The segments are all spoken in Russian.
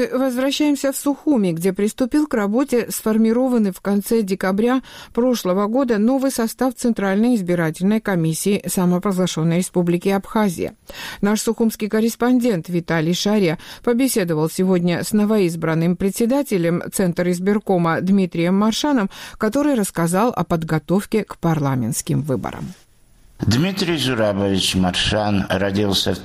Мы возвращаемся в Сухуми, где приступил к работе сформированный в конце декабря прошлого года новый состав Центральной избирательной комиссии самопровозглашенной Республики Абхазия. Наш сухумский корреспондент Виталий Шария побеседовал сегодня с новоизбранным председателем Центра избиркома Дмитрием Маршаном, который рассказал о подготовке к парламентским выборам. Дмитрий Зурабович Маршан родился в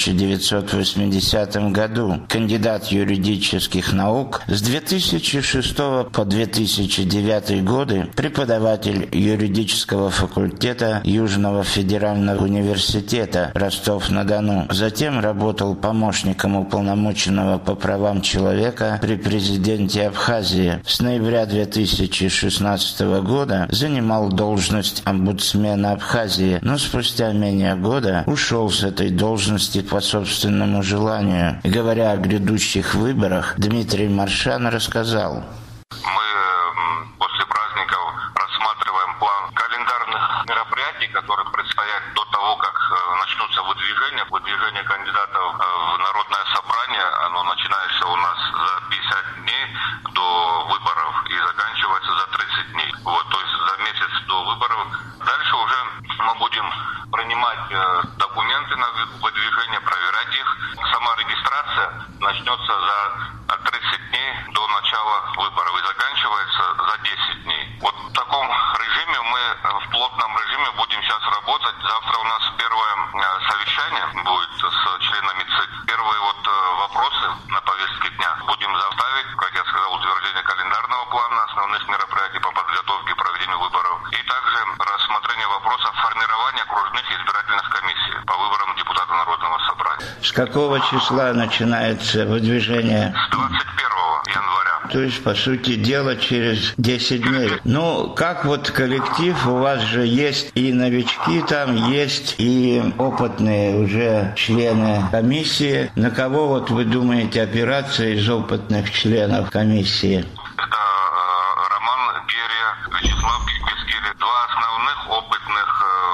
1980 году, кандидат юридических наук, с 2006 по 2009 годы преподаватель юридического факультета Южного федерального университета Ростов-на-Дону. Затем работал помощником уполномоченного по правам человека при президенте Абхазии. С ноября 2016 года занимал должность омбудсмена Абхазии, но спустя менее года ушел с этой должности по собственному желанию. Говоря о грядущих выборах, Дмитрий Маршан рассказал. Мы после праздников рассматриваем план календарных мероприятий, которые предстоят до того, как начнутся выдвижение кандидатов в народное собрание. Оно начинается у нас за 50 дней до выборов и заканчивается за 30 дней. То есть за месяц до выборов. Дальше уже мы будем принимать документы на выдвижение, проверять их. Сама регистрация начнется за 30 дней до начала выборов и заканчивается за 10 дней. В таком режиме мы в плотном режиме будем сейчас работать. Завтра у нас первое совещание будет с членами ЦИК. Первые вопросы на повестке дня будем заставить, как я сказал, утверждение календарного плана основных мероприятий по подготовке и проведению выборов. И также рассмотрение вопросов формирования окружных избирательных комиссий по выборам депутата Народного собрания. С какого числа начинается выдвижение? С 21 января. То есть, по сути дела, через 10 дней. Как коллектив, у вас же есть и новички там, есть и опытные уже члены комиссии. На кого вы думаете опираться из опытных членов комиссии? Это Роман Герия, Вячеслав Бескили. Два основных опытных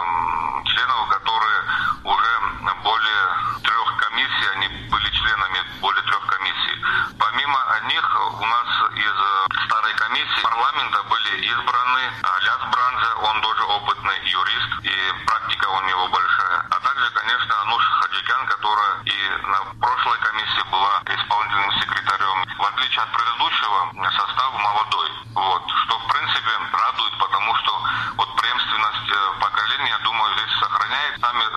членов, которые уже более 3 комиссий, они были членами более 3 комиссий. Помимо них у нас из старой комиссии парламента были избраны Аляс Бранзе, он тоже опытный юрист, и практика у него большая. А также, конечно, Ануш Хаджикян, которая и на прошлой комиссии была исполнительным секретарем. В отличие от предыдущего, состав молодой. Что, в принципе, радует, потому что преемственность поколения, я думаю, здесь сохраняет. Сами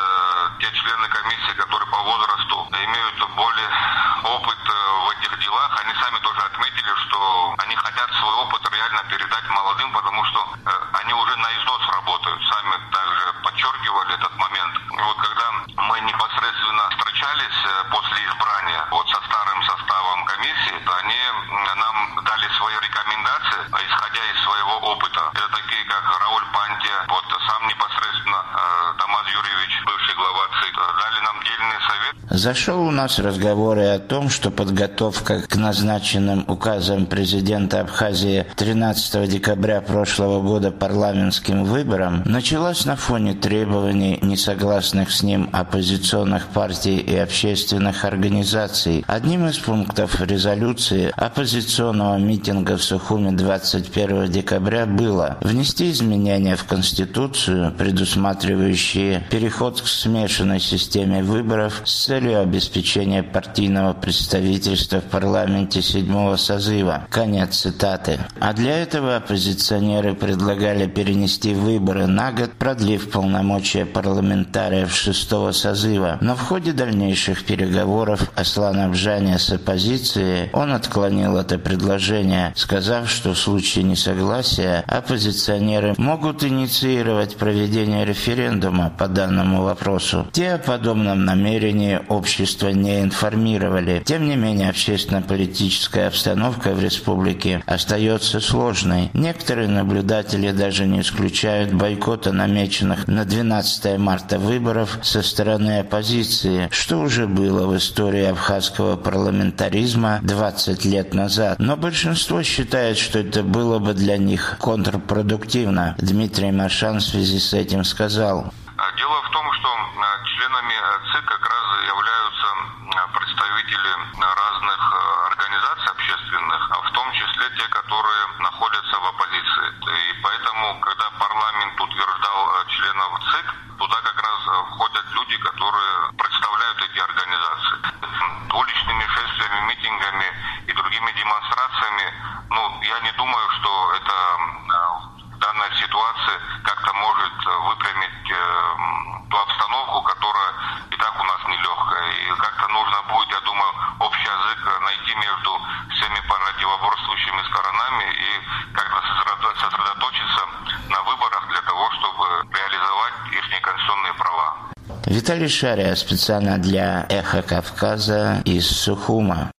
те члены комиссии, которые по возрасту имеют более опыт в этих делах, они сами тоже отметили, что они хотят свой опыт реально передать молодым, потому что они уже на износ работают. Сами также подчеркивали этот момент. Когда мы непосредственно встречались после избрания со старым составом комиссии, то они нам дали свои рекомендации, исходя из своего опыта. Это такие, как Рауль Пантия, сам непосредственно Тамаз Юрьевич, бывший глава ЦИК, дали нам дельный совет. Зашел у нас разговоры о том, что подготовка к назначенным указом президента Абхазии 13 декабря прошлого года парламентским выборам началась на фоне требований несогласных с ним оппозиционных партий и общественных организаций. Одним из пунктов резолюции оппозиционного митинга в Сухуми 21 декабря было внести изменения в Конституцию, предусматривающие переход к смешанной системе выборов с целью обеспечения партийного представительства в парламенте 7-го созыва. Конец цитаты. А для этого оппозиционеры предлагали перенести выборы на год, продлив полномочия парламентариев 6-го созыва. Но в ходе дальнейших переговоров Аслан Абжаня с оппозицией он отклонил это предложение, сказав, что в случае несогласия оппозиционеры могут инициировать проведение референдума по данному вопросу. Те о подобном намерении общество не информировали. Тем не менее, общественно-политическая обстановка в республике остается сложной. Некоторые наблюдатели даже не исключают бойкота намеченных на 12 марта выборов со стороны оппозиции, что уже было в истории абхазского парламентаризма 20 лет назад. Но большинство считает, что это было бы для них контрпродуктивно. Дмитрий Маршан в связи с этим сказал. Дело в том, что членами ЦИК как раз являются представители разных которые находятся в оппозиции. И поэтому, когда парламент утверждал членов ЦИК, туда как раз входят люди, которые представляют эти организации. Уличными шествиями, митингами и другими демонстрациями, я не думаю, что это в данной ситуации как-то может выпрямить ту обстановку, которая и так у нас нелегкая. И как-то нужно будет, я думаю, общий язык найти между всеми противоборствующими сторонами и как-то сосредоточиться на выборах для того, чтобы реализовать их конституционные права. Виталий Шария специально для «Эхо Кавказа» из Сухума.